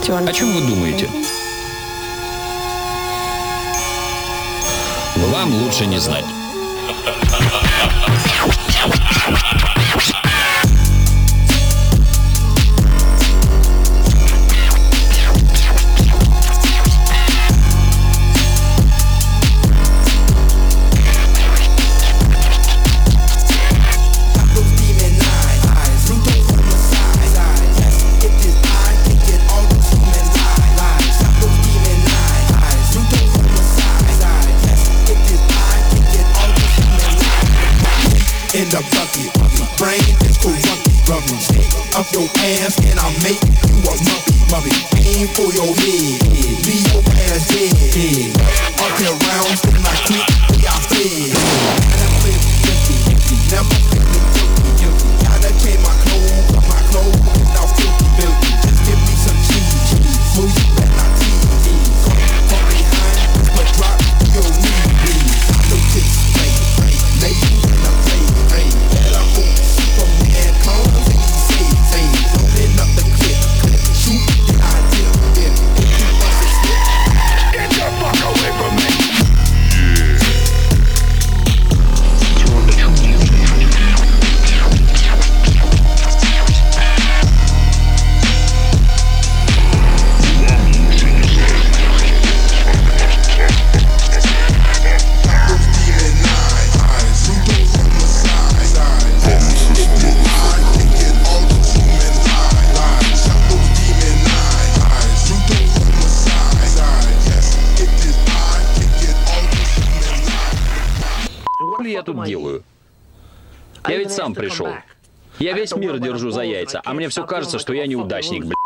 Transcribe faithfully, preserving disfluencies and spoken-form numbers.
О чем вы думаете? Вам лучше не знать. In the bucket, brain is corrupted, rubber. Take up your ass and I'll make you a muppy, muppy. Aim for your head, leave your ass dead. Up here rounds, then I quit, we are fed. Gotta play fifty, never feeling guilty, guilty. Gotta change my clothes, cut my clothes, now filthy, filthy. Just give me some cheese, so you better not tease. Come from behind, but drop your knee, please. I know this, right, right, ladies in the play. Superman comes and he saves things. Open up the clip, shoot the idea. If you bust a slip, get the fuck away from me. Что я тут делаю? Я ведь сам пришел. Я весь мир держу за яйца, а мне все кажется, что я неудачник, блядь.